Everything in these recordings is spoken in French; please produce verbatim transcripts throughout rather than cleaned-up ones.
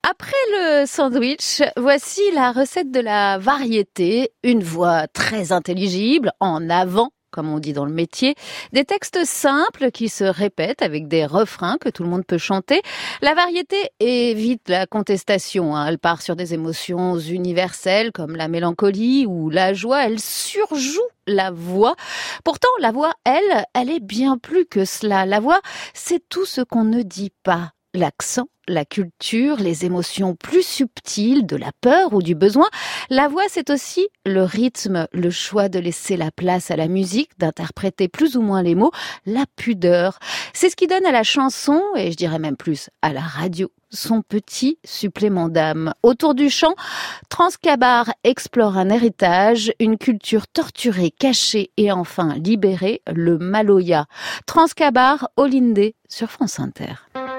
Après le sandwich, voici la recette de la variété. Une voix très intelligible, en avant, comme on dit dans le métier. Des textes simples qui se répètent avec des refrains que tout le monde peut chanter. La variété évite la contestation, hein. Elle part sur des émotions universelles comme la mélancolie ou la joie. Elle surjoue la voix. Pourtant, la voix, elle, elle est bien plus que cela. La voix, c'est tout ce qu'on ne dit pas. L'accent, la culture, les émotions plus subtiles de la peur ou du besoin. La voix, c'est aussi le rythme, le choix de laisser la place à la musique, d'interpréter plus ou moins les mots, la pudeur. C'est ce qui donne à la chanson, et je dirais même plus à la radio, son petit supplément d'âme. Autour du chant, Transcabar explore un héritage, une culture torturée, cachée et enfin libérée, le Maloya. Transcabar, Olindé sur France Inter.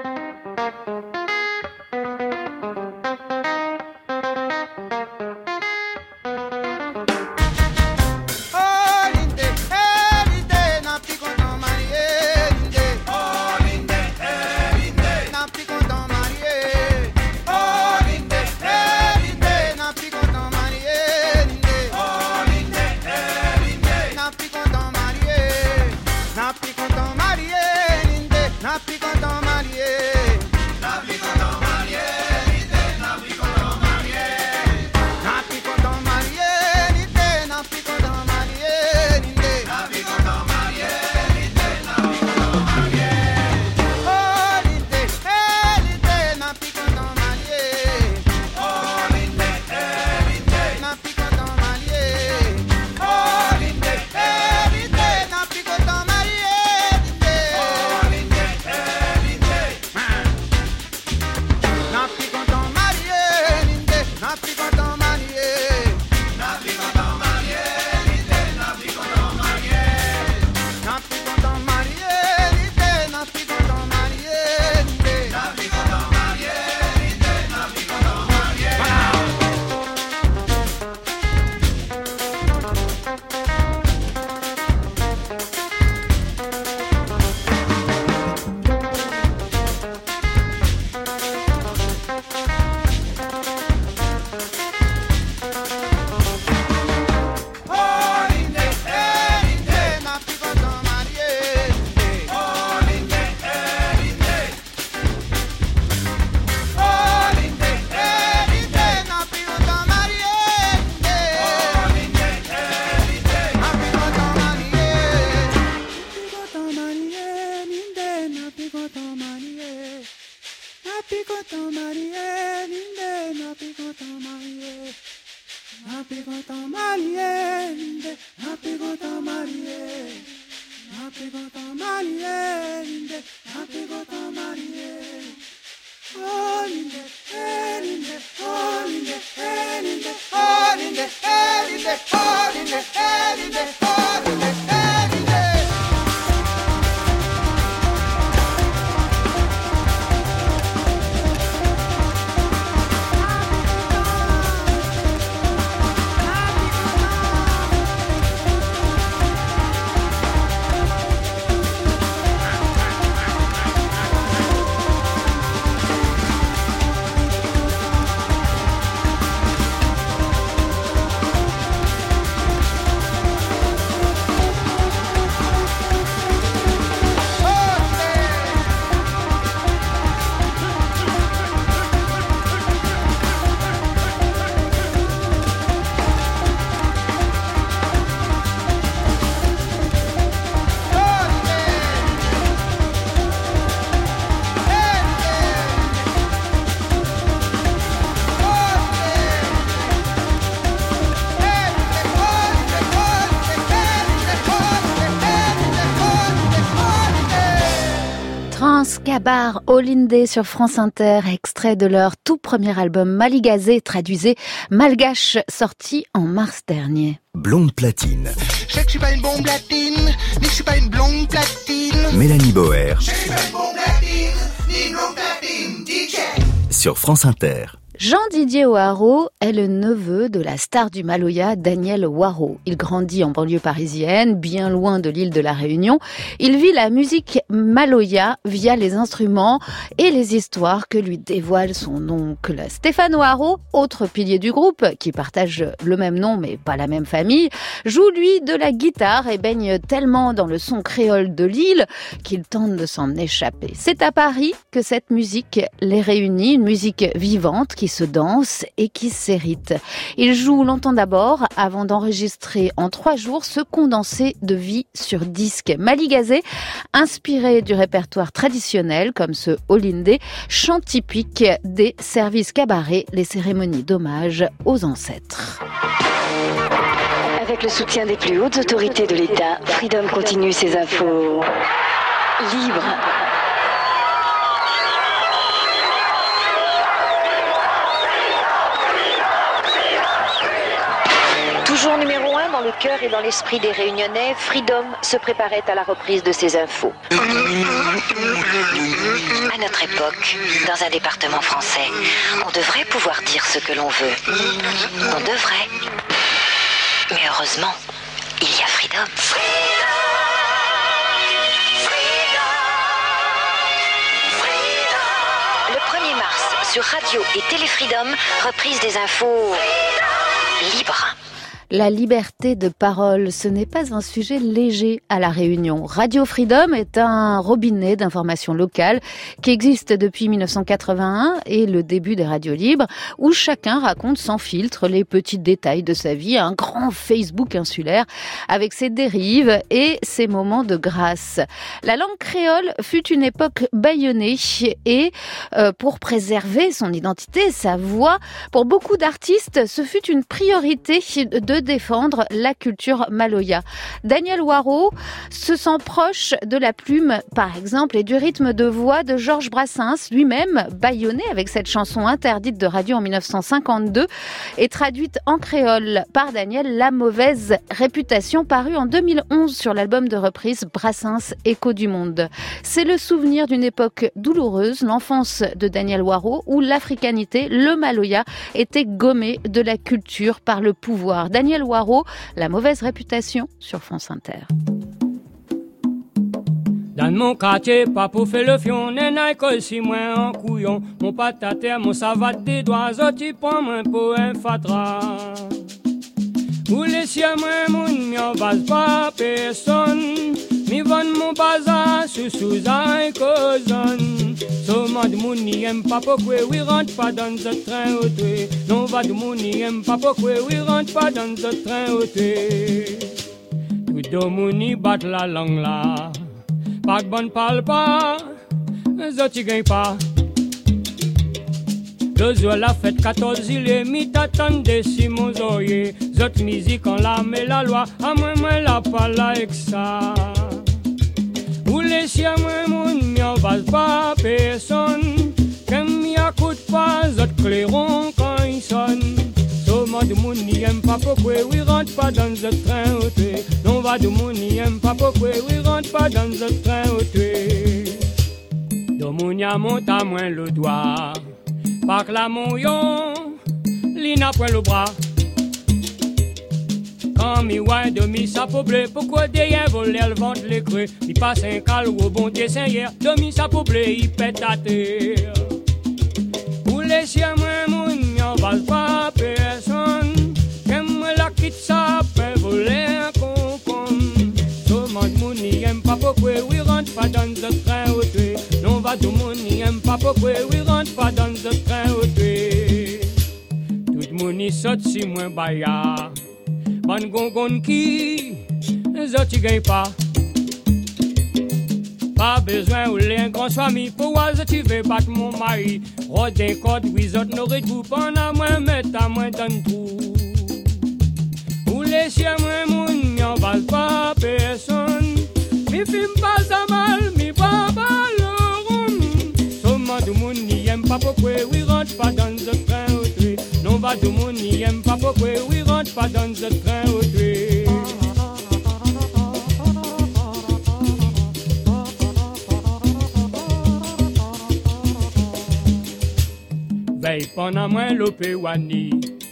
Transcabar, Olindé sur France Inter, extrait de leur tout premier album Maligazé, traduisé malgache, sorti en mars dernier. Blonde platine. Je sais que je suis pas une blonde platine, ni je suis pas une blonde platine. Mélanie Boer. Je suis pas une blonde platine, ni une blonde platine, D J. Sur France Inter. Jean-Didier Hoareau est le neveu de la star du Maloya, Daniel Hoareau. Il grandit en banlieue parisienne, bien loin de l'île de la Réunion. Il vit la musique Maloya via les instruments et les histoires que lui dévoile son oncle. Stéphane Hoareau, autre pilier du groupe, qui partage le même nom mais pas la même famille, joue lui de la guitare et baigne tellement dans le son créole de l'île qu'il tente de s'en échapper. C'est à Paris que cette musique les réunit, une musique vivante qui se danse et qui s'hérite. Il joue longtemps d'abord avant d'enregistrer en trois jours ce condensé de vie sur disque. Maligazé, inspiré du répertoire traditionnel comme ce Olindé, chant typique des services cabarets, les cérémonies d'hommage aux ancêtres. Avec le soutien des plus hautes autorités de l'État, Freedom continue ses infos libres. Toujours numéro un dans le cœur et dans l'esprit des Réunionnais, Freedom se préparait à la reprise de ses infos. À notre époque, dans un département français, on devrait pouvoir dire ce que l'on veut. On devrait. Mais heureusement, il y a Freedom. Freedom, Freedom, Freedom. Le premier mars, sur Radio et Télé Freedom, reprise des infos libres. La liberté de parole, ce n'est pas un sujet léger à La Réunion. Radio Freedom est un robinet d'informations locales qui existe depuis mille neuf cent quatre-vingt-un et le début des radios libres, où chacun raconte sans filtre les petits détails de sa vie, un grand Facebook insulaire avec ses dérives et ses moments de grâce. La langue créole fut une époque bâillonnée et euh, pour préserver son identité, sa voix, pour beaucoup d'artistes, ce fut une priorité de défendre la culture maloya. Daniel Hoareau se sent proche de la plume, par exemple, et du rythme de voix de Georges Brassens, lui-même bâillonné avec cette chanson interdite de radio en mille neuf cent cinquante-deux et traduite en créole par Daniel, La mauvaise réputation, parue en deux mille onze sur l'album de reprise Brassens, Écho du monde. C'est le souvenir d'une époque douloureuse, l'enfance de Daniel Hoareau, où l'africanité, le maloya, était gommé de la culture par le pouvoir. Daniel Hoareau, La mauvaise réputation sur France Inter. Dans mon quartier, pas pour faire le fion, n'est que si moi en couillon. Mon patate, mon savate des doigts, zoti point moins pour un fatra. Ou les siens, moi, mon m'en base pas personne. Mi vend mon bazar sous sous un causon. So mad money aime pas pourquoi oui rentre pas dans ce train auto. Non va de money aime pas pourquoi oui rentre pas dans ce train auto. Tout de money bat la langue là. Pas de bonne parle pas. Zoti gagne pas. Deux jours la fête quatorze il est mi t'attendez si mon zoye. Zot musique en la met la loi. À moi moi la pas la avec ça. Ou les siens, moi, mon m'en base pas personne. Qu'aime m'y accoute pas, zot clairon quand il sonne. So mode mon n'y aime pas pourquoi oui rentre pas dans ce train auto. Non va de mon n'y aime pas pourquoi oui rentre pas dans ce train auto. Do mon y a monte à moins le doigt. Par la mon yon, li n'a point le bras. Quand mi ouais de mi sapo bleu, pourquoi derrière voler le ventre les creux. Mi passe un cal au bon dessin hier, de mi sapo bleu, il pète à terre. Pour les siens, moi, mon m'en base pas personne. Qu'aime la quitte ça, peut voler un concombre. Tout le monde, mon n'y aime pas pourquoi oui rentre pas dans ce train auto. Non va tout le monde n'y aime pas pourquoi oui rentre pas dans ce train auto. Tout le monde y saute si moins baya. Ban gongon qui, zoti gagne pas. Pas besoin ou les grand famille pour voir tu veux battre mon mari. Rodin code, oui, zot n'aurait tout pendant moi, mettre à moi dans tout. Ou les siens, moi, mon m'en base pas personne. Mi film pas à mal, mi pas le rond. Seulement du monde n'y aime pas pourquoi oui rentre pas dans ce train auto. Non va du monde n'y aime pas pourquoi oui rentre pas dans ce train auto. Veille pendant moins l'opé wani.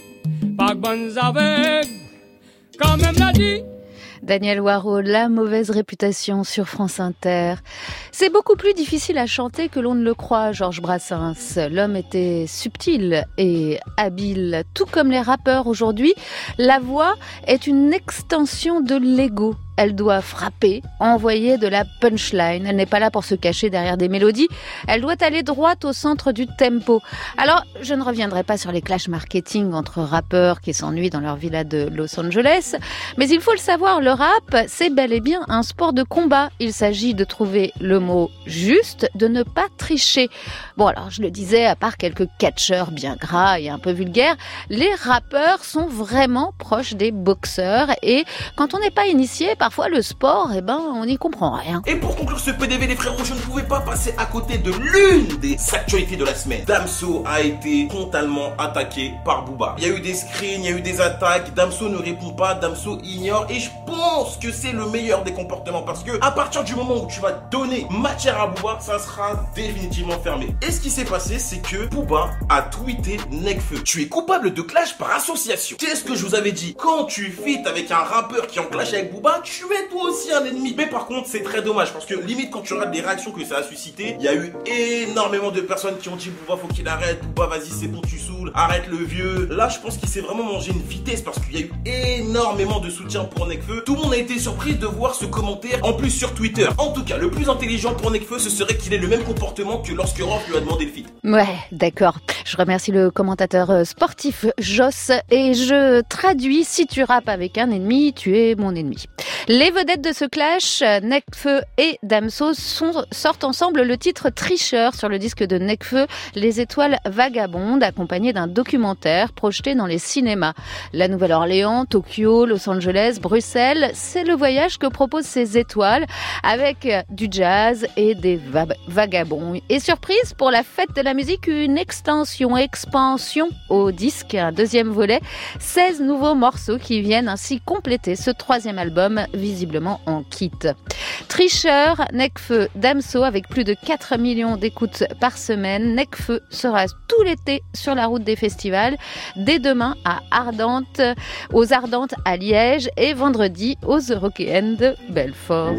Pas bonnes avec, quand même l'a dit. Daniel Waro, La mauvaise réputation sur France Inter. C'est beaucoup plus difficile à chanter que l'on ne le croit, Georges Brassens. L'homme était subtil et habile, tout comme les rappeurs aujourd'hui. La voix est une extension de l'ego. Elle doit frapper, envoyer de la punchline. Elle n'est pas là pour se cacher derrière des mélodies. Elle doit aller droit au centre du tempo. Alors, je ne reviendrai pas sur les clashs marketing entre rappeurs qui s'ennuient dans leur villa de Los Angeles. Mais il faut le savoir, le rap, c'est bel et bien un sport de combat. Il s'agit de trouver le mot juste, de ne pas tricher. Bon, alors, je le disais, à part quelques catcheurs bien gras et un peu vulgaires, les rappeurs sont vraiment proches des boxeurs. Et quand on n'est pas initié, par Parfois, le sport, eh ben, on n'y comprend rien. Et pour conclure ce P D V, les frérots, je ne pouvais pas passer à côté de l'une des actualités de la semaine. Damso a été frontalement attaqué par Booba. Il y a eu des screens, il y a eu des attaques. Damso ne répond pas, Damso ignore. Et je pense que c'est le meilleur des comportements parce que à partir du moment où tu vas donner matière à Booba, ça sera définitivement fermé. Et ce qui s'est passé, c'est que Booba a tweeté Nekfeu. Tu es coupable de clash par association. C'est ce que je vous avais dit. Quand tu feats avec un rappeur qui est en clash avec Booba, tu es toi aussi un ennemi. Mais par contre, c'est très dommage parce que limite quand tu regardes les réactions que ça a suscité, il y a eu énormément de personnes qui ont dit Booba faut qu'il arrête, Booba vas-y c'est bon tu saoules, arrête le vieux. Là je pense qu'il s'est vraiment mangé une vitesse parce qu'il y a eu énormément de soutien pour Nekfeu. Tout le monde a été surpris de voir ce commentaire en plus sur Twitter. En tout cas, le plus intelligent pour Nekfeu, ce serait qu'il ait le même comportement que lorsque Rof lui a demandé le feat. Ouais, d'accord. Je remercie le commentateur sportif Joss et je traduis: si tu rappes avec un ennemi, tu es mon ennemi. Les vedettes de ce clash, Nekfeu et Damso, sont, sortent ensemble le titre Tricheur sur le disque de Nekfeu, Les Étoiles Vagabondes, accompagné d'un documentaire projeté dans les cinémas. La Nouvelle-Orléans, Tokyo, Los Angeles, Bruxelles, c'est le voyage que proposent ces étoiles avec du jazz et des va- vagabonds. Et surprise, pour la fête de la musique, une extension, expansion au disque, un deuxième volet, seize nouveaux morceaux qui viennent ainsi compléter ce troisième album visiblement en kit. Tricheur, Nekfeu, Damso avec plus de quatre millions d'écoutes par semaine. Nekfeu sera tout l'été sur la route des festivals, dès demain à Ardentes, aux Ardentes à Liège et vendredi aux Eurockéennes de Belfort.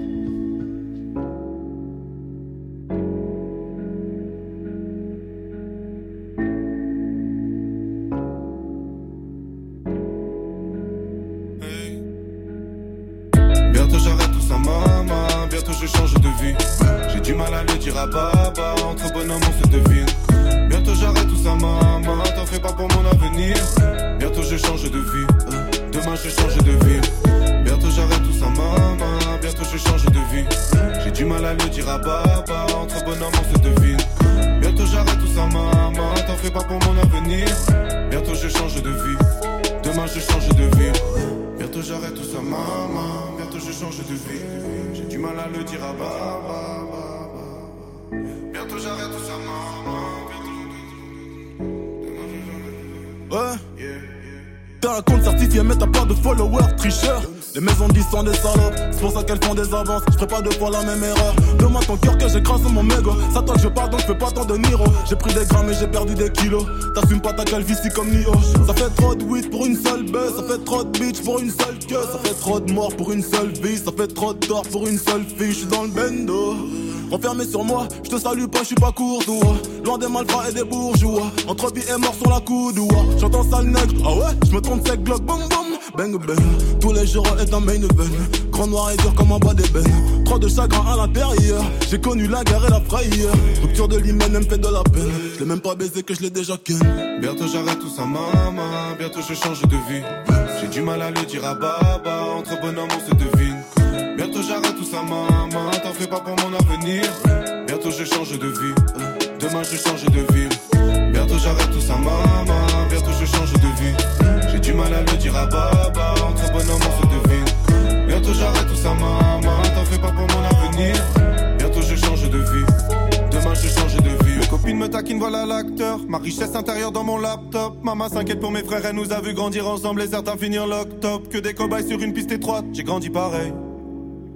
Bientôt je change de vie. J'ai du mal à le dire à papa. Entre bonhomme on se devine. Bientôt j'arrête tout ça maman. T'en fais pas pour mon avenir. Bientôt je change de vie. Demain je change de vie. Bientôt j'arrête tout ça maman. Bientôt je change de vie. J'ai du mal à le dire à papa. Entre bonhomme on se devine. Bientôt j'arrête tout ça maman. T'en fais pas pour mon avenir. Bientôt je change de vie. Demain je change de vie. Bientôt j'arrête tout ça maman. Bientôt je change de vie. J'ai du mal à le dire à baba. Bientôt j'arrête tout ça maman. Ouais. T'as un compte certifié mais t'as pas de followers, tricheur. Les maisons disent sont des salopes, c'est pour ça qu'elles font des avances. Je ferai pas deux fois la même erreur. Demande ton cœur que j'écrase mon mégot. Ça toi que je parle donc je fais pas tant de Niro. J'ai pris des grammes et j'ai perdu des kilos. T'assumes pas ta calvitie comme Nio. Ça fait trop de weed pour une seule buzz. Ça fait trop de bitch pour une seule queue. Ça fait trop de morts pour une seule vie. Ça fait trop de tort pour une seule fille. J'suis dans le bendo. Renfermé sur moi, je te salue pas, je suis pas courtois. Loin des malfrats et des bourgeois. Entre vie et mort sur la coudoua. J'entends sale nègre, ah ouais, je me trompe sec glock, boum boum. Bang bang, tous les jours est un main event. Grand noir et dur comme un bas d'ébène. Trop de chagrin à l'intérieur. J'ai connu la guerre et la frayeur. Rupture de l'hymen, elle me fait de la peine. Je l'ai même pas baisé que je l'ai déjà ken. Bientôt j'arrête tout ça maman. Bientôt je change de vie. J'ai du mal à le dire à baba. Entre bonhomme on se devine. Bientôt j'arrête tout ça maman. T'en fais pas pour mon avenir. Bientôt je change de vie. Demain je change de vie. Bientôt j'arrête tout ça maman. Bientôt je change de vie. J'ai du mal à le dire à baba. Entre bonhomme on se devine. Bientôt j'arrête tout ça maman. T'en fais pas pour mon avenir. Bientôt je change de vie. Demain je change de vie. Mes copines me taquinent, voilà l'acteur. Ma richesse intérieure dans mon laptop. Maman s'inquiète pour mes frères, elle nous a vu grandir ensemble et certains finir lock top. Que des cobayes sur une piste étroite, j'ai grandi pareil.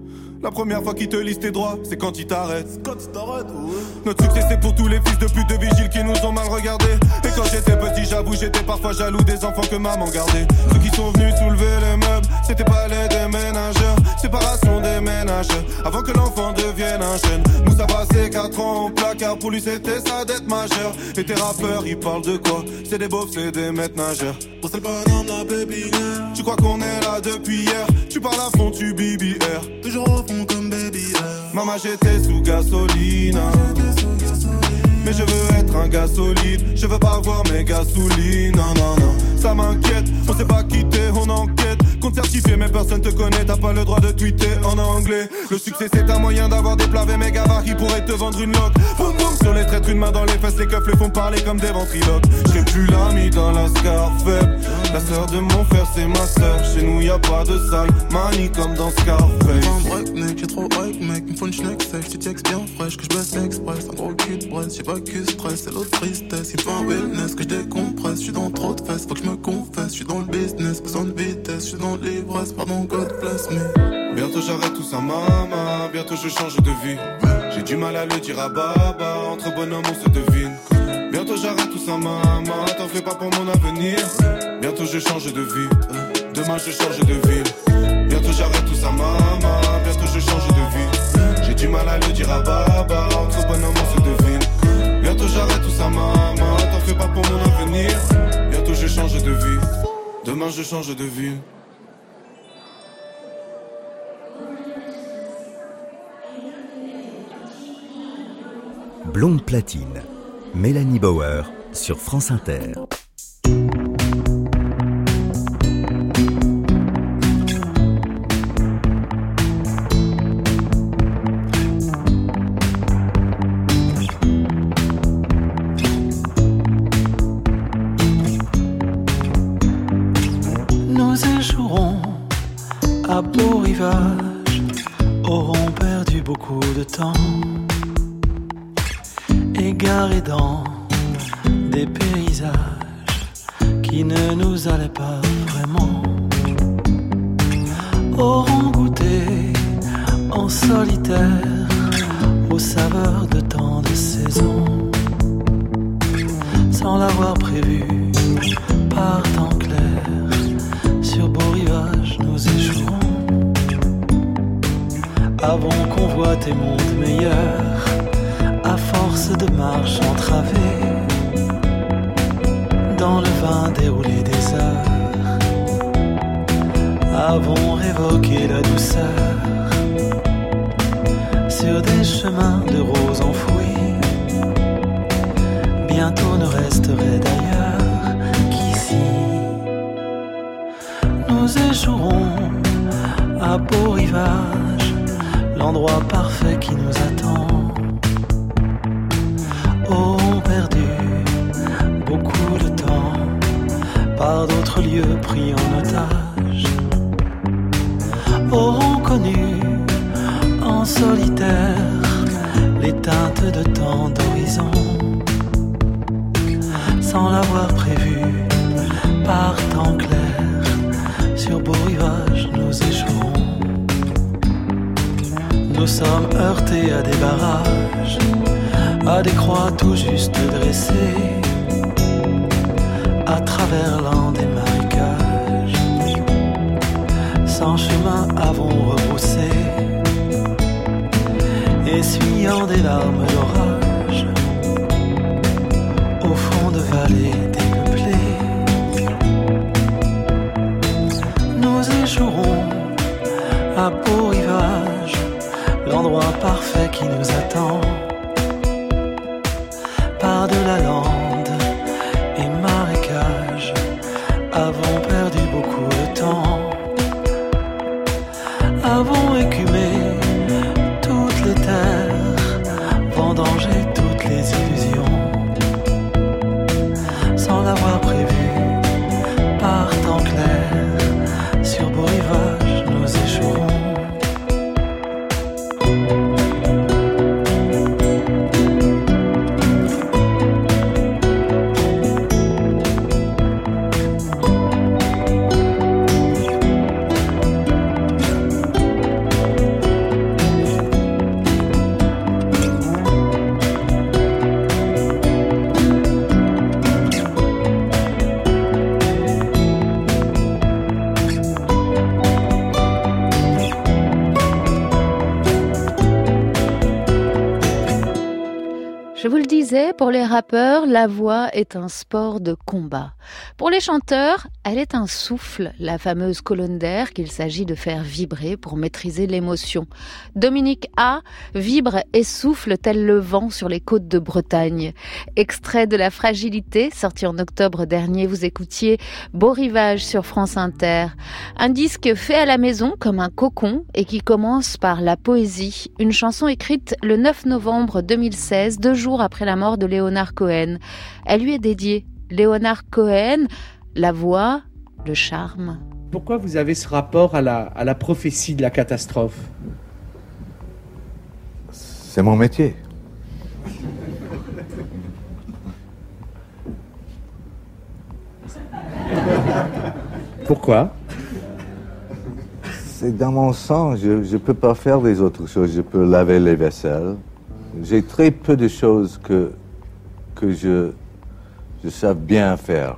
La première fois qu'ils te lisent tes droits, c'est quand ils t'arrêtent. Quand ils t'arrêtent, ouais. Notre succès c'est pour tous les fils de pute de vigiles qui nous ont mal regardés. Et quand j'étais petit, j'avoue, j'étais parfois jaloux des enfants que maman gardait. Ceux qui sont venus soulever les meubles, c'était pas les déménageurs. Séparation des ménages, avant que l'enfant devienne un jeune. Moussa passé quatre ans au placard, pour lui c'était sa dette majeure. Et tes rappeurs, ils parlent de quoi? C'est des beaufs, c'est des maîtres nageurs. Oh, c'est le bonhomme de la pépinière. Tu crois qu'on est là depuis hier? Tu parles à fond, tu B B R. Toujours au fond comme baby R. Maman, j'étais sous gasoline. Mais je veux être un gars solide. Je veux pas voir mes gasolines. Non, non, non, ça m'inquiète. On s'est pas quitté, on enquête. Compte certifié, mais personne te connaît. T'as pas le droit de tweeter en anglais. Le succès, c'est un moyen d'avoir des plavés méga bars qui pourraient te vendre une loque. Boum boum sur les traîtres, une main dans les fesses. Les keufs les font parler comme des ventriloques. J'serai plus l'ami dans la scar faible. La sœur de mon frère, c'est ma sœur. Chez nous, y'a pas de sale manie comme dans Scarface. Un break, mec, j'ai trop hype, mec. Il me faut une schneck sèche. Tu textes bien fraîche, que je baisse express. Un gros cul de Brest, j'ai pas que stress. C'est l'autre tristesse. Il me faut un wellness que je décompresse. J'suis dans trop de fesses, faut que je me confesse. J'suis dans le business, besoin de vitesse. J'suis dans l'ivresse, pardon, God bless me. Bientôt j'arrête tout ça, maman. Bientôt je change de vie. J'ai du mal à le dire à Baba. Entre bonhommes, on se devine. Bientôt j'arrête tout ça, maman. T'en fais pas pour mon avenir. Bientôt je change de vie. Demain je change de ville. Bientôt j'arrête tout ça, maman. Bientôt je change de vie. J'ai du mal à le dire à Baba. Entre bonhommes, on se devine. Bientôt j'arrête tout ça, maman. T'en fais pas pour mon avenir. Bientôt je change de vie. Demain je change de ville. Blonde Platine, Mélanie Bauer sur France Inter. Nous échouerons à beau rivage, auront perdu beaucoup de temps. Égarés dans des paysages qui ne nous allaient pas vraiment, auront goûté en solitaire aux saveurs de tant de saisons, sans l'avoir prévu par temps clair. Sur beau rivage nous échouerons, avons convoité monde meilleur. À force de marche entravée, dans le vin déroulé des heures, avons révoqué la douceur sur des chemins de roses enfouis. Bientôt ne resterait d'ailleurs qu'ici. Nous échouerons à beau rivage, l'endroit parfait qui nous attend. Auront perdu beaucoup de temps par d'autres lieux pris en otage, auront connu en solitaire les teintes de tant d'horizons, sans l'avoir prévu par temps clair. Sur beau rivage nous échouerons, nous sommes heurtés à des barrages, à des croix tout juste dressées, à travers l'an des marécages, sans chemin avons rebroussé, essuyant des larmes d'orage, au fond de vallées dépeuplées. Nous échouerons à beau rivage, l'endroit parfait qui nous attend. Par de la lande et marécage, avons perdu beaucoup de temps, avons écumé toutes les terres, vendanges disais, pour les rappeurs, la voix est un sport de combat. Pour les chanteurs, elle est un souffle, la fameuse colonne d'air qu'il s'agit de faire vibrer pour maîtriser l'émotion. Dominique A vibre et souffle tel le vent sur les côtes de Bretagne. Extrait de La Fragilité, sorti en octobre dernier, vous écoutiez Beau Rivage sur France Inter. Un disque fait à la maison comme un cocon et qui commence par la poésie. Une chanson écrite le neuf novembre deux mille seize, deux jours après la mort de Leonard Cohen. Elle lui est dédiée. Leonard Cohen, la voix, le charme. Pourquoi vous avez ce rapport à la, à la prophétie de la catastrophe ? C'est mon métier. Pourquoi ? C'est dans mon sang, je ne peux pas faire des autres choses. Je peux laver les vaisselles. J'ai très peu de choses que, que je, je sais bien faire.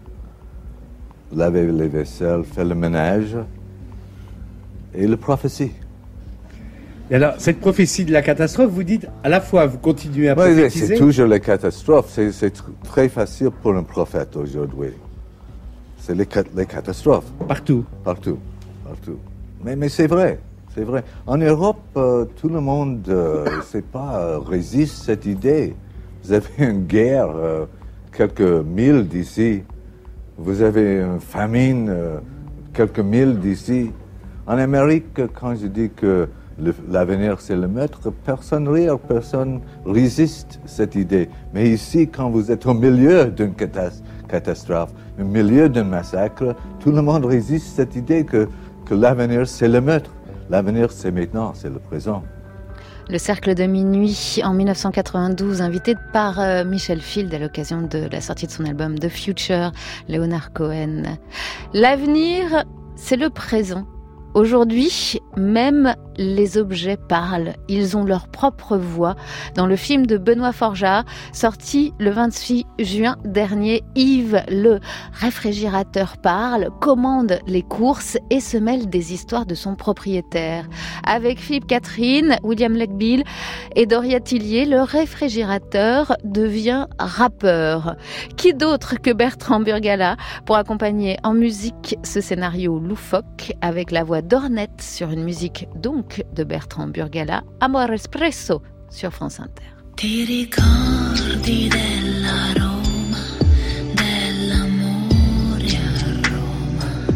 Laver les vaisselles, faire le ménage et la prophétie. Et alors, cette prophétie de la catastrophe, vous dites, à la fois, vous continuez à oui, prophétiser... C'est toujours la catastrophe. C'est, c'est tr- très facile pour un prophète aujourd'hui. C'est les, les catastrophes. Partout. Partout. Partout. Mais, mais c'est vrai. C'est vrai. En Europe, euh, tout le monde, euh, c'est pas, euh, résiste cette idée. Vous avez une guerre, euh, quelques milles d'ici. Vous avez une famine, euh, quelques milles d'ici. En Amérique, quand je dis que le, l'avenir c'est le maître, personne rire, personne résiste cette idée. Mais ici, quand vous êtes au milieu d'une catas- catastrophe, au milieu d'un massacre, tout le monde résiste cette idée que, que l'avenir c'est le maître. L'avenir, c'est maintenant, c'est le présent. Le Cercle de Minuit, en dix-neuf cent quatre-vingt-douze, invité par euh, Michel Field à l'occasion de la sortie de son album The Future, Leonard Cohen. L'avenir, c'est le présent. Aujourd'hui, même les objets parlent. Ils ont leur propre voix. Dans le film de Benoît Forjard, sorti le vingt-six juin dernier, Yves, le réfrigérateur, parle, commande les courses et se mêle des histoires de son propriétaire. Avec Philippe Catherine, William Legbill et Doria Tillier, le réfrigérateur devient rappeur. Qui d'autre que Bertrand Burgala pour accompagner en musique ce scénario loufoque avec la voix d'Ornette sur une musique donc de Bertrand Burgala, Amore Espresso sur France Inter. Ti ricordi della Roma, dell'amore a Roma,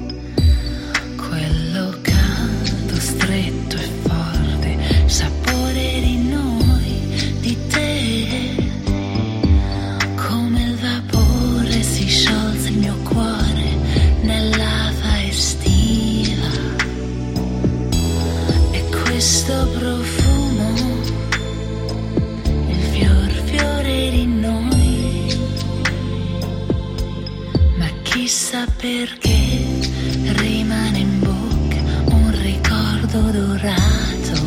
quello caldo, stretto e forte, sapore di noi, di te, come il vapore si sciolse il mio cuore nell'afa estiva, e questo profumo, il fior fiore di noi, ma chissà perché rimane in bocca un ricordo dorato,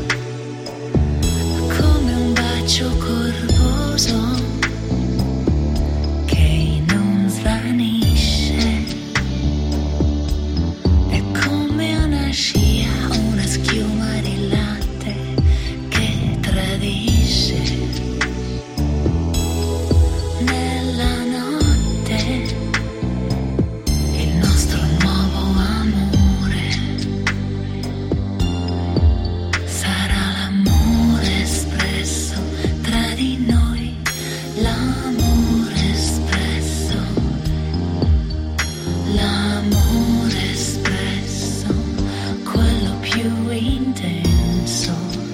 come un bacio corposo che non svanisce, è come una scia, una schiuma di latte che tradisce nella notte il nostro nuovo amore. Sarà l'amore espresso tra di noi, l'amore espresso, l'amore espresso, quello più intenso.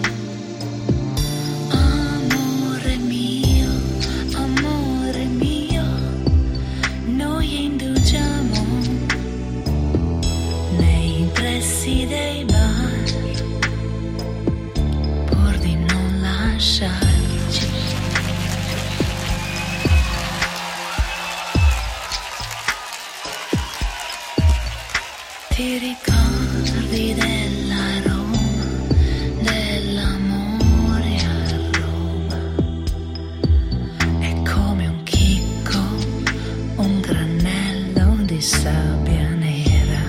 Amore mio, amore mio, noi indugiamo nei pressi dei bar pur di non lasciarci. Ti ricordi della Roma, dell'amore a Roma, è come un chicco, un granello di sabbia nera,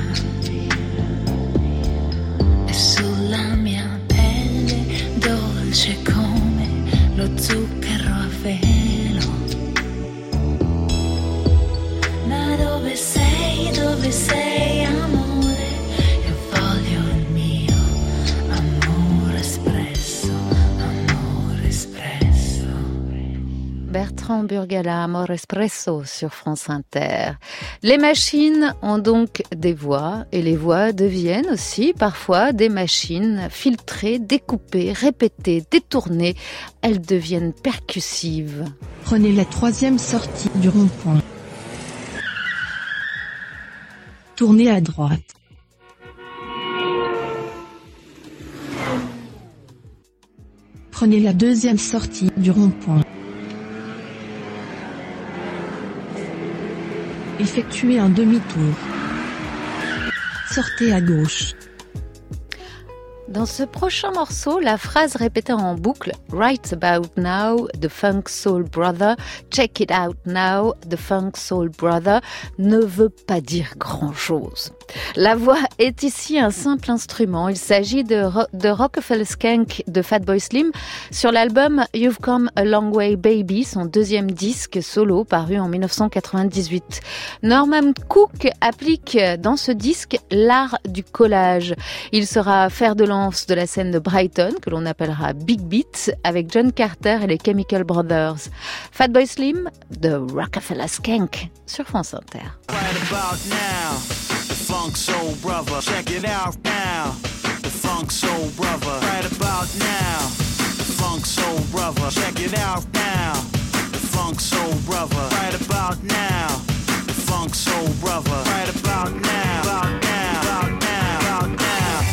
e sulla mia pelle dolce come lo zucchero a velo. Hamburg à la Amor Espresso sur France Inter. Les machines ont donc des voix et les voix deviennent aussi parfois des machines filtrées, découpées, répétées, détournées. Elles deviennent percussives. Prenez la troisième sortie du rond-point. Tournez à droite. Prenez la deuxième sortie du rond-point. Effectuez un demi-tour. Sortez à gauche. Dans ce prochain morceau, la phrase répétée en boucle « Right about now, the funk soul brother, check it out now, the funk soul brother » ne veut pas dire grand-chose. La voix est ici un simple instrument. Il s'agit de, Ro- de Rockefeller Skank de Fatboy Slim sur l'album « You've Come a Long Way Baby », son deuxième disque solo paru en dix-neuf cent quatre-vingt-dix-huit. Norman Cook applique dans ce disque l'art du collage. Il sera fer de lance de la scène de Brighton, que l'on appellera Big Beat, avec John Carter et les Chemical Brothers. Fatboy Slim de Rockefeller Skank sur France Inter. Right about now, the funk soul brother, check it out now, the funk soul brother. Right about now, the funk soul brother, check it out now, the funk soul brother. Right about now, the funk soul brother. Right about now, about now, about now, about now.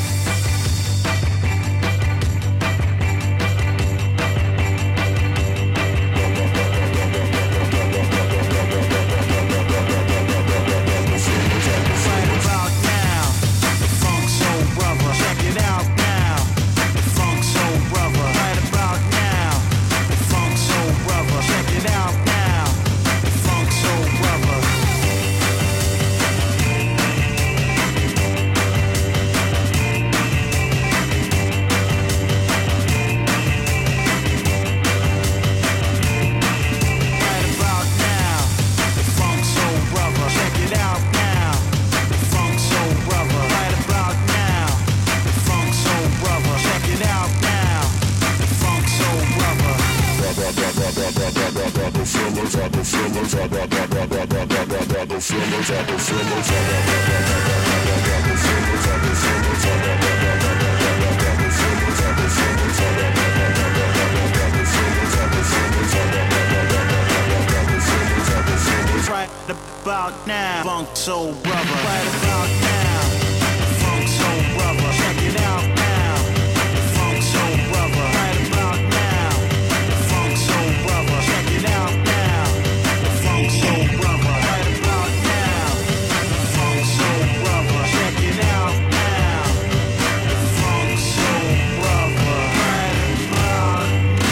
Right about now, funk soul brother. Right about now, funk soul brother. Check it out now, funk soul brother. Right about now, funk soul brother. Check it out now, funk soul brother. Right about now, funk soul brother. Check it out now, funk soul brother. Right about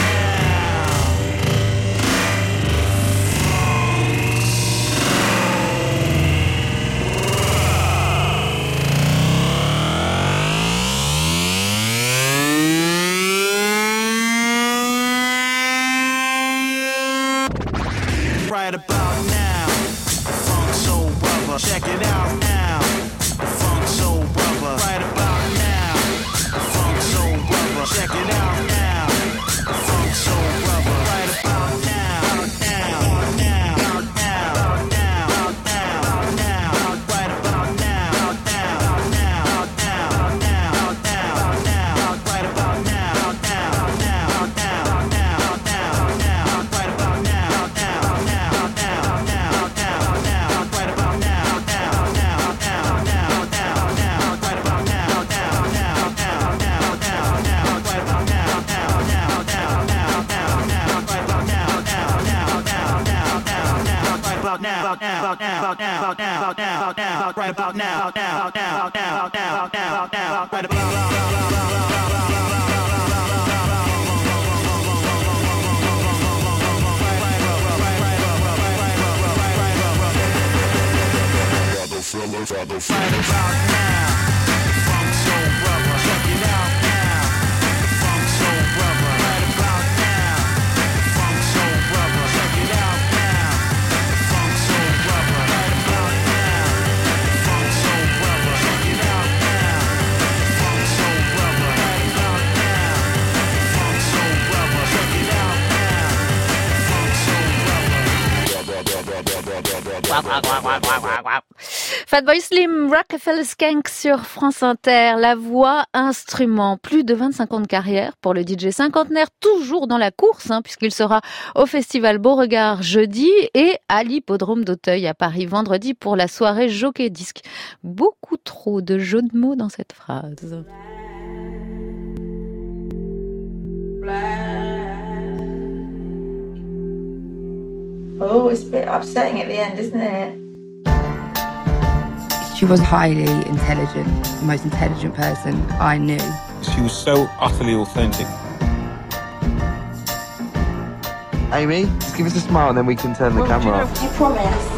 right about now, funk soul brother. Check it out now, funk soul brother. Right about now, funk soul brother. Check it out now, funk soul brother. Right about now, now, now, now, now, now, now. Right about now, now, now, now, now, now, now. Right about now, now, now, now, now, now, now. Right about now, now, now, now, now, now, now. Right about now, now, now, now, now, now, now. Right about now, now, now, now, now, now, now. Right about now, now, now, now, now, now, now. Right about now, now, now, now, now, now, now. Right about now, now, now, now, now, now, now. Right about now, now, now, now, now, now, now. Right about right about now, funk soul brother. Check it out now, funk soul brother. Right about now, funk soul brother. Check it out now, funk soul brother. Right about now, funk soul brother. Check it out now, funk soul brother. Right about now, funk soul brother. Check it out now, funk soul brother. Fatboy Slim, Rockefeller Skank sur France Inter, la voix, instrument, plus de vingt-cinq ans de carrière pour le D J cinquantenaire, toujours dans la course, hein, puisqu'il sera au festival Beauregard jeudi et à l'hippodrome d'Auteuil à Paris vendredi pour la soirée Jockey Disc. Beaucoup trop de jeux de mots dans cette phrase. Oh, it's a bit upsetting at the end, isn't it? She was highly intelligent, the most intelligent person I knew. She was so utterly authentic. Amy, just give us a smile and then we can turn the well, camera you off. know, I promise.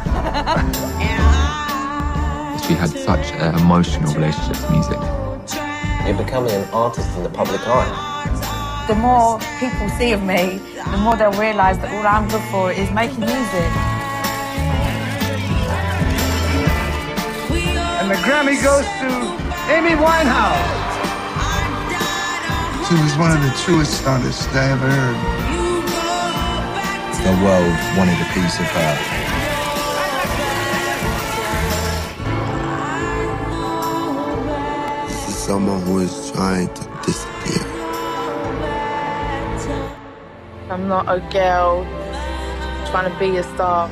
She had such an emotional relationship to music. You're becoming an artist in the public eye. The more people see of me, the more they'll realise that all I'm good for is making music. And the Grammy goes to Amy Winehouse. She was one of the truest artists I ever heard. The world wanted a piece of her. This is someone who is trying to disappear. I'm not a girl trying to be a star.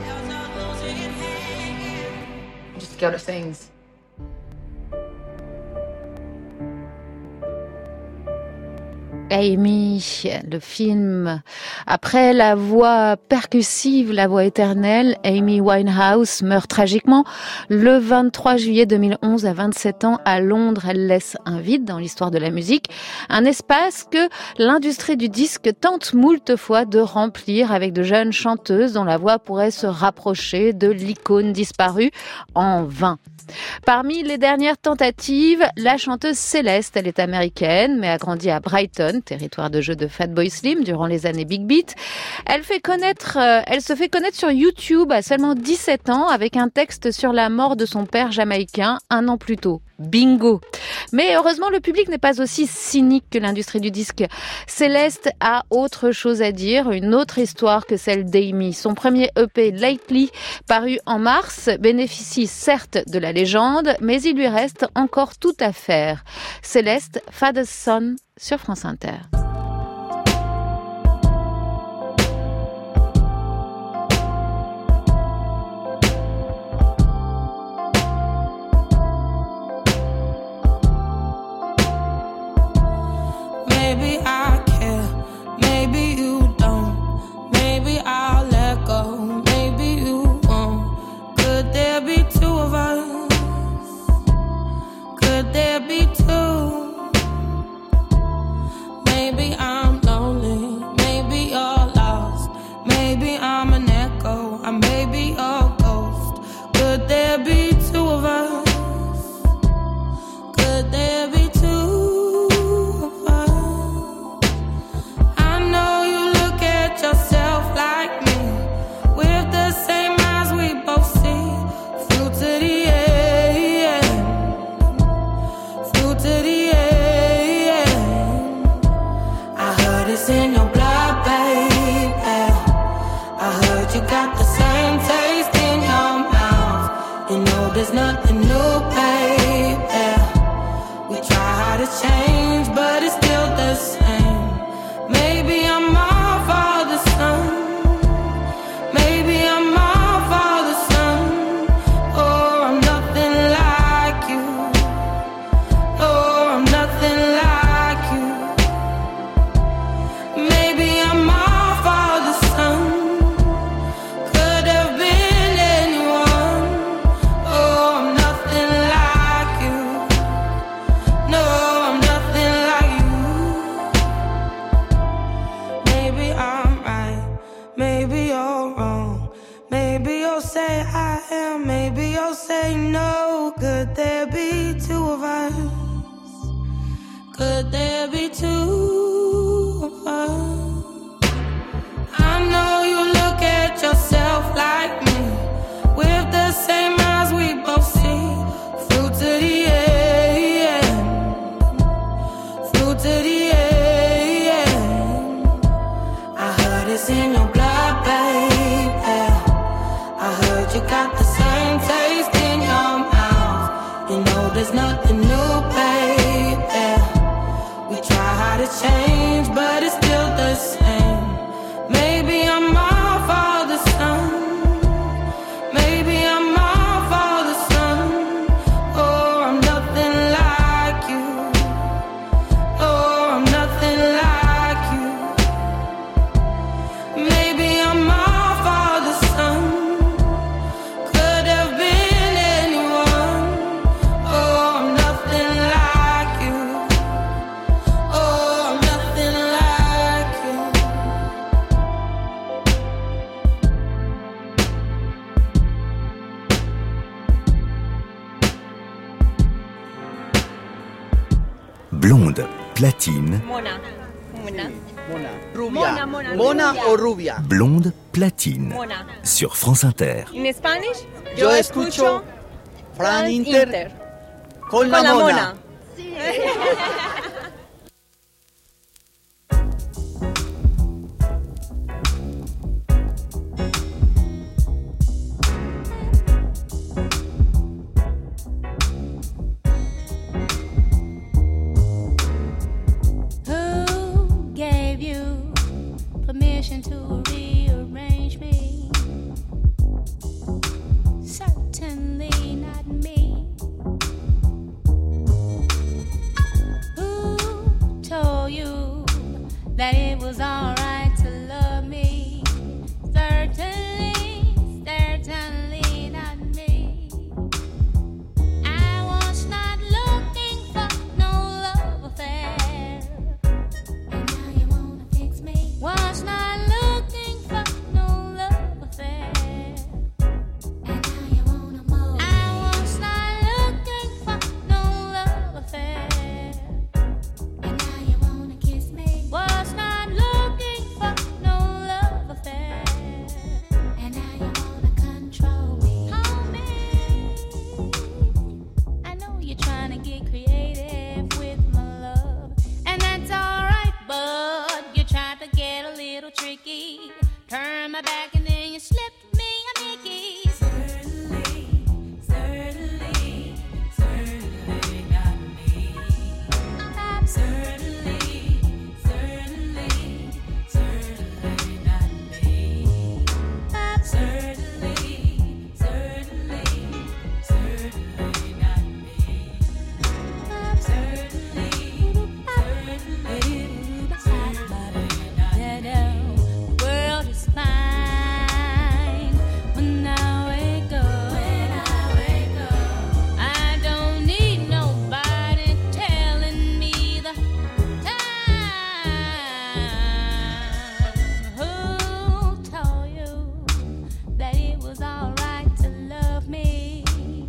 I'm just a girl that sings. Amy, le film. Après la voix percussive, la voix éternelle, Amy Winehouse meurt tragiquement le vingt-trois juillet deux mille onze à vingt-sept ans à Londres. Elle laisse un vide dans l'histoire de la musique, un espace que l'industrie du disque tente moult fois de remplir avec de jeunes chanteuses dont la voix pourrait se rapprocher de l'icône disparue, en vain. Parmi les dernières tentatives, la chanteuse Céleste, elle est américaine, mais a grandi à Brighton, territoire de jeu de Fatboy Slim durant les années Big Beat. Elle fait connaître, euh, elle se fait connaître sur YouTube à seulement dix-sept ans avec un texte sur la mort de son père jamaïcain un an plus tôt. Bingo! Mais heureusement, le public n'est pas aussi cynique que l'industrie du disque. Céleste a autre chose à dire, une autre histoire que celle d'Amy. Son premier E P, Lately, paru en mars, bénéficie certes de la légende, mais il lui reste encore tout à faire. Céleste, Father's Son, sur France Inter. Maybe I care, maybe you don't. Maybe I'll let go, maybe you won't. Could there be two of us? Could there be two? Maybe I'm lonely, maybe you're lost. Maybe I'm an echo, I may be a ghost. Could there be two of us? Could there be yourself like me, with the same eyes we both see, through to the end, through to the end. I heard it's in your blood, baby. I heard you got the same taste in your mouth. You know there's nothing new, baby. We try hard to change, but it's still the same. Maybe I'm all for the sun. Maybe I'm all for the sun. Oh, I'm nothing like you. Oh, I'm nothing like you. Maybe I'm all for the sun. Could have been anyone. Oh, I'm nothing like you. No, I'm nothing like you. Maybe I'm right, maybe you're wrong. Maybe you'll say I am, maybe you'll say no. Could there be two of us? Could there be two of us? I know you look at yourself like me, with the same eyes we both see, through to the end, through to the end. I heard it's in your blood, baby. I you got the same taste in your mouth. You know there's nothing new, baby. We try hard to change, but it's still the same. Maybe I'm off all the sun. Maybe I'm off all the sun. Oh, I'm nothing like you. Oh, I'm nothing like you. Maybe I'm off all the sun. Could have been anyone. Oh, I'm nothing like you. Oh, I'm nothing like you. Blonde, platine. Mona. Mona. Mona. Rubia. Mona, Mona o rubia. Blonde, platine. Mona. Sur France Inter. En Spanish, Yo escucho Fran Inter con la Mona. Who gave you permission to rearrange me? Certainly not me. Who told you that it was alright to love me? Certainly, certainly not me. I was not looking for no love affair. And now you wanna fix me? Was not looking for no love affair. And now you wanna mold me? I was not looking for no love affair. And now you wanna kiss me? Was not looking for no love affair. And now you wanna control me? Hold me. I know you're trying to get creative with my love, and that's alright, but you tried to get a little tricky. Turn my back and then you slipped me a Mickey. Certainly, certainly, certainly not me. Certainly, certainly, certainly not me. Certainly, certainly, certainly not me. Certainly, certainly, certainly not me. The world is fine when I wake up. When I wake up, I don't need nobody telling me the time. Who told you that it was alright to love me?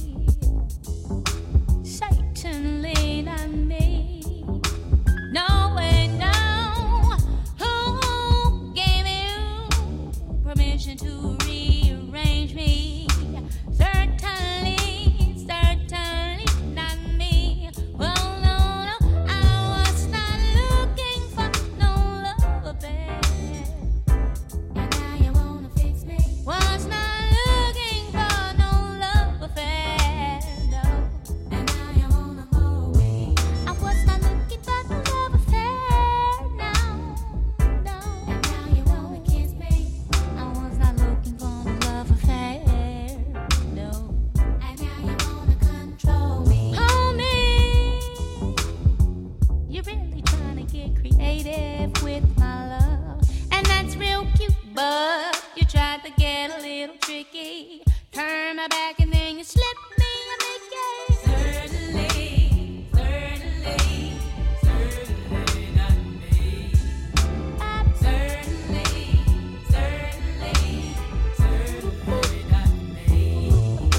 Certainly not me. No way, no. Who gave you permission to rearrange me? Certainly, certainly not me. Well, no, no, I was not looking for no love affair. And now you wanna fix me? Was not looking for no love affair, no. And now you wanna mold me? I was not looking for no love affair, no, no. And now you wanna kiss me? I was not looking for no love affair, no. And now you wanna control me? Hold me. You're really trying to get creative with my love, and that's real cute, but you tried to get a little tricky. Turn my back and then you slip me a Mickey. Certainly, certainly, certainly not me. Certainly, certainly, certainly not me.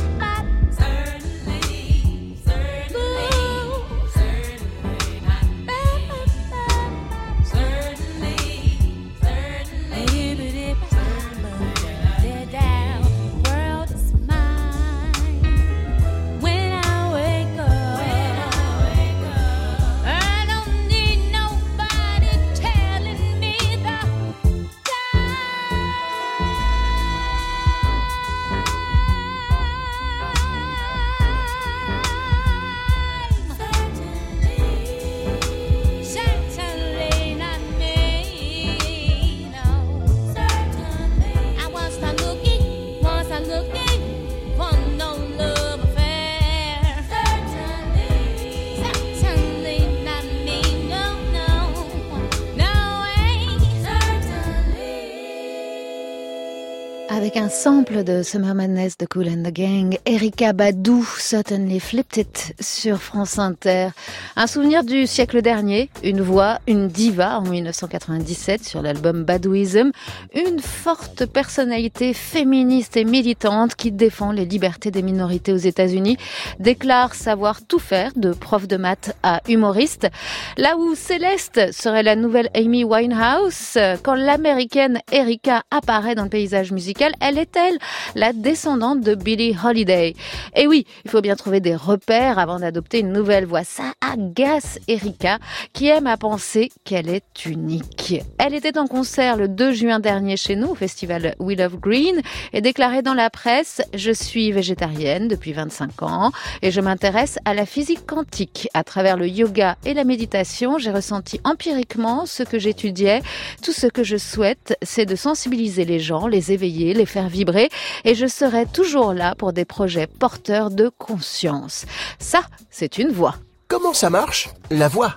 Certainly, certainly, certainly not me. Certainly, certainly, certainly not me. World is mine. Avec un sample de Summer Madness de Kool and the Gang, Erykah Badu, Certainly Flipped It sur France Inter. Un souvenir du siècle dernier, une voix, une diva en dix-neuf cent quatre-vingt-dix-sept sur l'album Baduism, une forte personnalité féministe et militante qui défend les libertés des minorités aux États-Unis, déclare savoir tout faire de prof de maths à humoriste. Là où Céleste serait la nouvelle Amy Winehouse, quand l'américaine Erykah apparaît dans le paysage musical, elle est-elle la descendante de Billie Holiday? Et oui, il faut bien trouver des repères avant d'adopter une nouvelle voix. Ça agace Erykah, qui aime à penser qu'elle est unique. Elle était en concert le deux juin dernier chez nous, au festival We Love Green, et déclarait dans la presse « Je suis végétarienne depuis vingt-cinq ans et je m'intéresse à la physique quantique. À travers le yoga et la méditation, j'ai ressenti empiriquement ce que j'étudiais. Tout ce que je souhaite, c'est de sensibiliser les gens, les éveiller, les faire vibrer, et je serai toujours là pour des projets porteurs de conscience. » Ça, c'est une voix. Comment ça marche, la voix?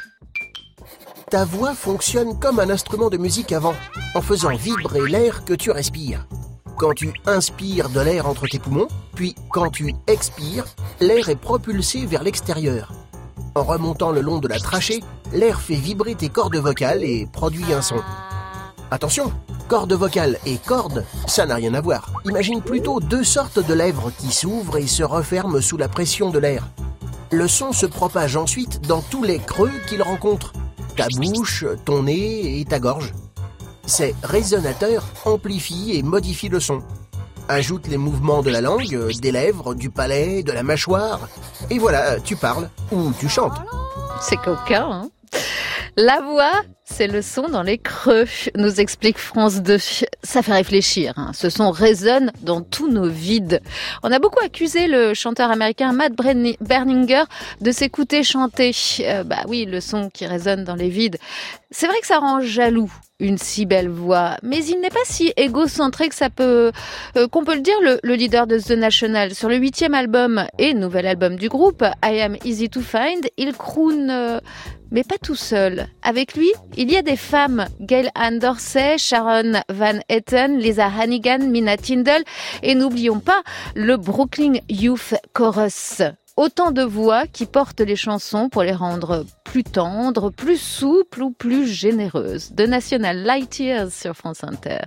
Ta voix fonctionne comme un instrument de musique à vent, en faisant vibrer l'air que tu respires. Quand tu inspires de l'air entre tes poumons, puis quand tu expires, l'air est propulsé vers l'extérieur. En remontant le long de la trachée, l'air fait vibrer tes cordes vocales et produit un son. Attention, cordes vocales et cordes, ça n'a rien à voir. Imagine plutôt deux sortes de lèvres qui s'ouvrent et se referment sous la pression de l'air. Le son se propage ensuite dans tous les creux qu'il rencontre. Ta bouche, ton nez et ta gorge. Ces résonateurs amplifient et modifient le son. Ajoute les mouvements de la langue, des lèvres, du palais, de la mâchoire. Et voilà, tu parles ou tu chantes. C'est coquin, hein? La voix, c'est le son dans les creux, nous explique France deux. Ça fait réfléchir, hein. Ce son résonne dans tous nos vides. On a beaucoup accusé le chanteur américain Matt Berninger de s'écouter chanter. Euh, bah oui, le son qui résonne dans les vides. C'est vrai que ça rend jaloux, une si belle voix, mais il n'est pas si égocentré que ça peut, euh, qu'on peut le dire, le, le leader de The National. Sur le huitième album et nouvel album du groupe, I Am Easy to Find, il croune, euh, mais pas tout seul. Avec lui, il y a des femmes, Gail Ann Dorsey, Sharon Van Etten, Lisa Hannigan, Mina Tindall, et n'oublions pas le Brooklyn Youth Chorus. Autant de voix qui portent les chansons pour les rendre plus tendres, plus souples ou plus généreuses. The National, Light Years sur France Inter.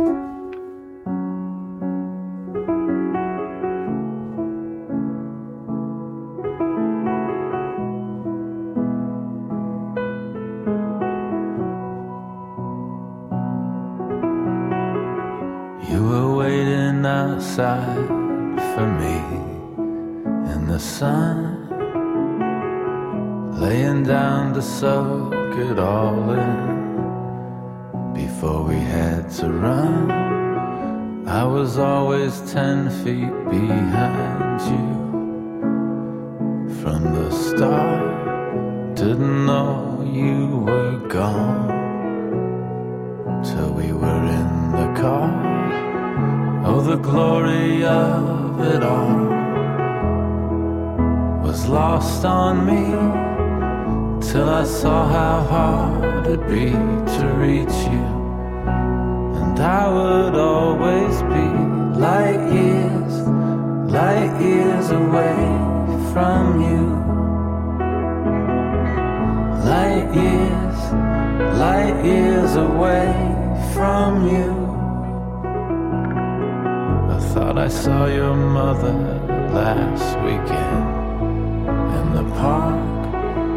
You were waiting outside for me in the sun, laying down to soak it all in before we had to run. I was always ten feet behind you from the start. Didn't know you were gone till we were in the car. Oh, the glory of it all was lost on me till I saw how hard it'd be to reach you. And I would always be light years, light years away from you. Light years, light years away from you. I thought I saw your mother last weekend in the park.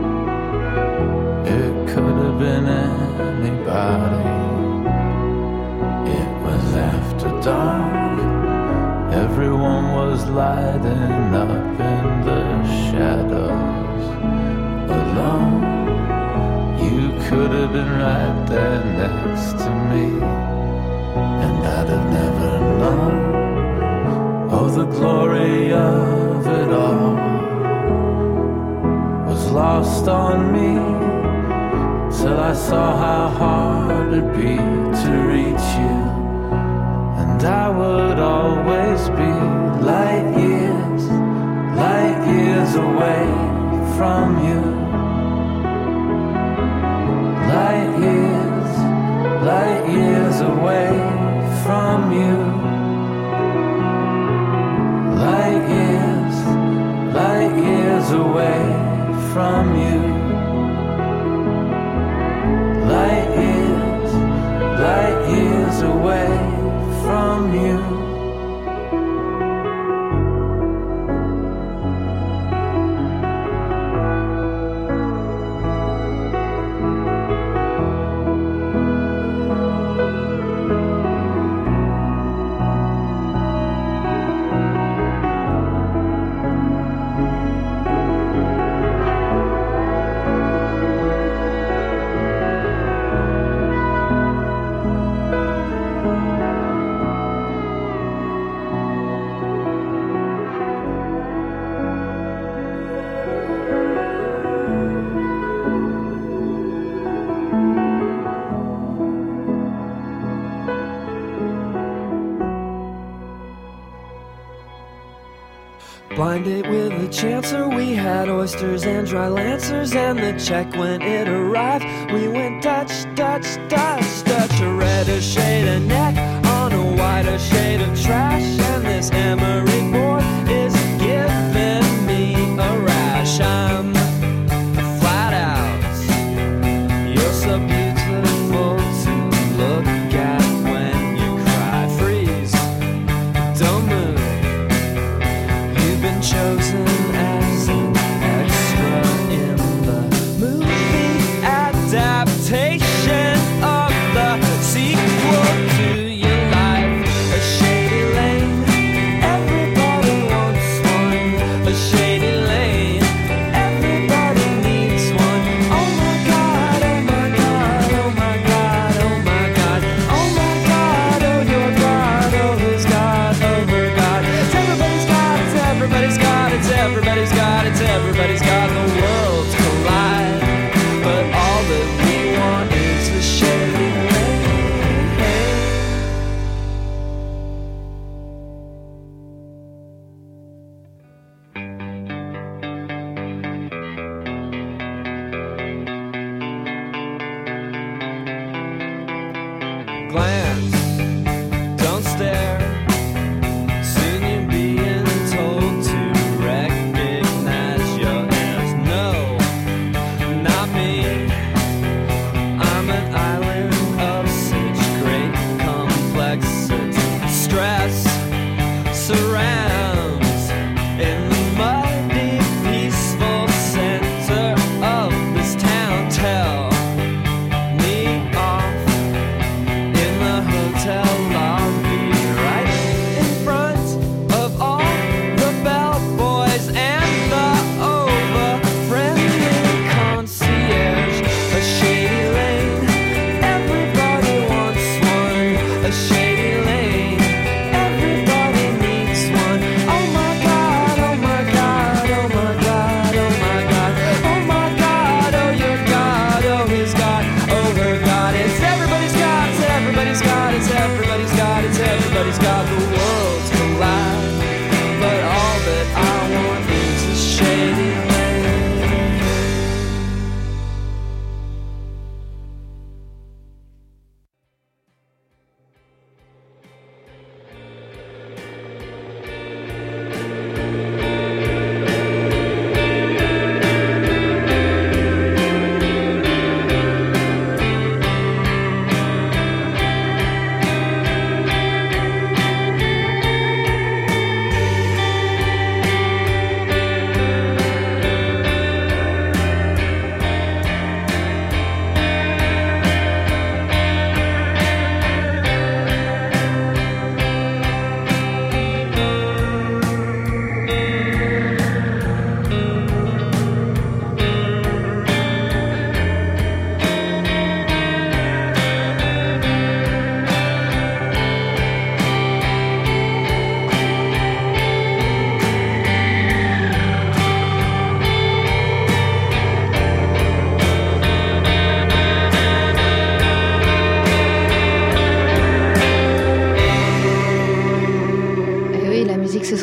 It could have been anybody. It was after dark. Everyone was lighting up in the shadows alone. You could have been right there next to me, and I'd have never known. Oh, the glory of it all was lost on me till I saw how hard it'd be to reach you. And I would always be light years, light years away from you. Light years, light years away from you. from you. Light years, light years away from you. Blinded with a chancer, we had oysters and dry lancers, and the check when it arrived, we went Dutch, Dutch, Dutch, Dutch. A redder shade of neck on a whiter shade of trash, and this emery board is giving me a rash. I'm flat out, you're so beautiful to look at when you cry. Freeze, don't move. Been chosen as an extra in the movie adaptation of the sequel to your life. A shady lane, everybody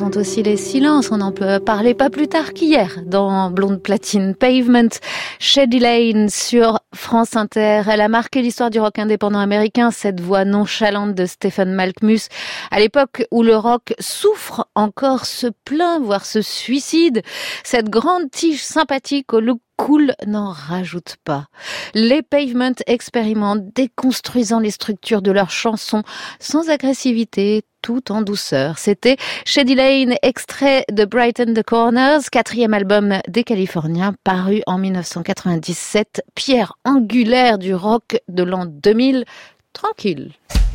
sont aussi les silences. On en peut parler pas plus tard qu'hier dans Blonde Platine. Pavement, Shady Lane sur France Inter. Elle a marqué l'histoire du rock indépendant américain, cette voix nonchalante de Stephen Malkmus. À l'époque où le rock souffre encore, se plaint, voire se suicide, cette grande tige sympathique au look cool n'en rajoute pas. Les Pavement expérimentent, déconstruisant les structures de leurs chansons sans agressivité, tout en douceur. C'était Shady Lane, extrait de Brighten the Corners, quatrième album des Californiens, paru en dix-neuf cent quatre-vingt-dix-sept, pierre angulaire du rock de l'an deux mille. Tranquille.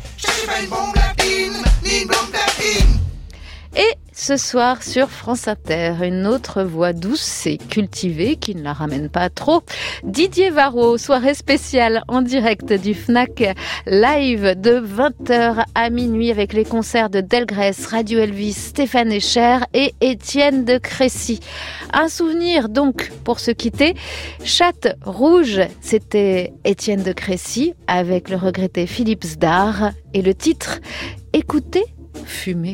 Et ce soir sur France Inter, une autre voix douce et cultivée qui ne la ramène pas trop. Didier Varro, soirée spéciale en direct du Fnac Live de vingt heures à minuit avec les concerts de Delgrès, Radio Elvis, Stéphane Echer et Étienne de Crécy. Un souvenir donc pour se quitter. Chatte rouge, c'était Étienne de Crécy avec le regretté Philippe Zdar et le titre Écoutez, fumez.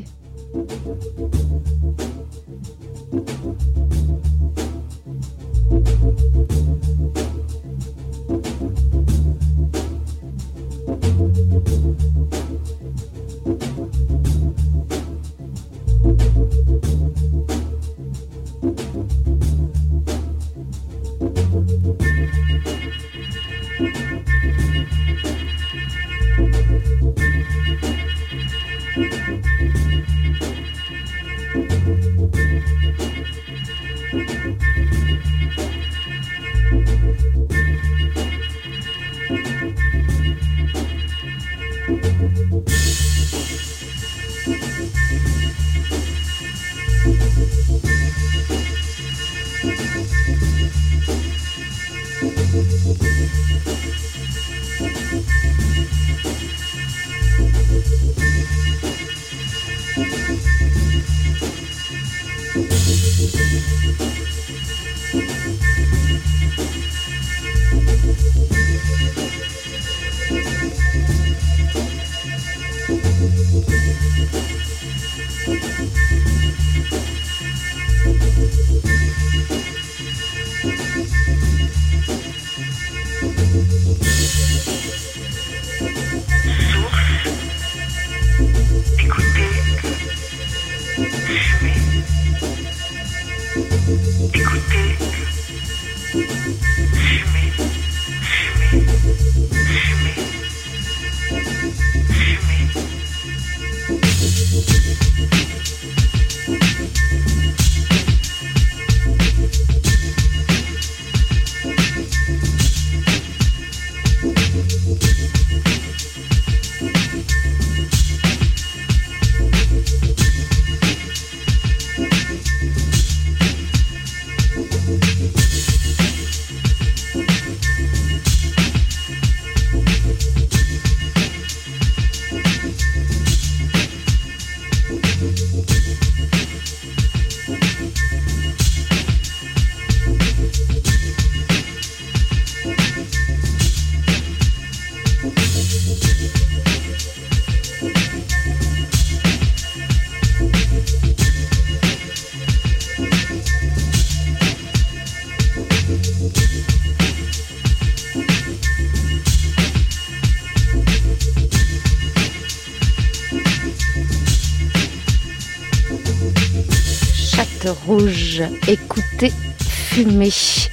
Rouge, écoutez, fumez.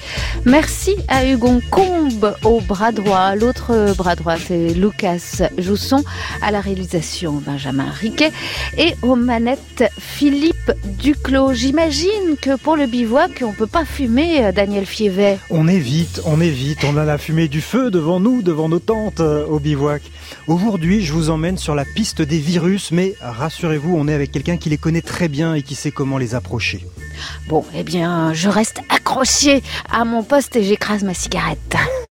Merci à Hugon Combe au bras droit. L'autre bras droit, c'est Lucas Jousson. À la réalisation, Benjamin Riquet. Et aux manettes, Philippe Duclos. J'imagine que pour le bivouac, on ne peut pas fumer, Daniel Fievet. On évite, on évite. On a la fumée du feu devant nous, devant nos tentes euh, au bivouac. Aujourd'hui, je vous emmène sur la piste des virus, mais rassurez-vous, on est avec quelqu'un qui les connaît très bien et qui sait comment les approcher. Bon, eh bien, je reste accrochée à mon poste et j'écrase ma cigarette.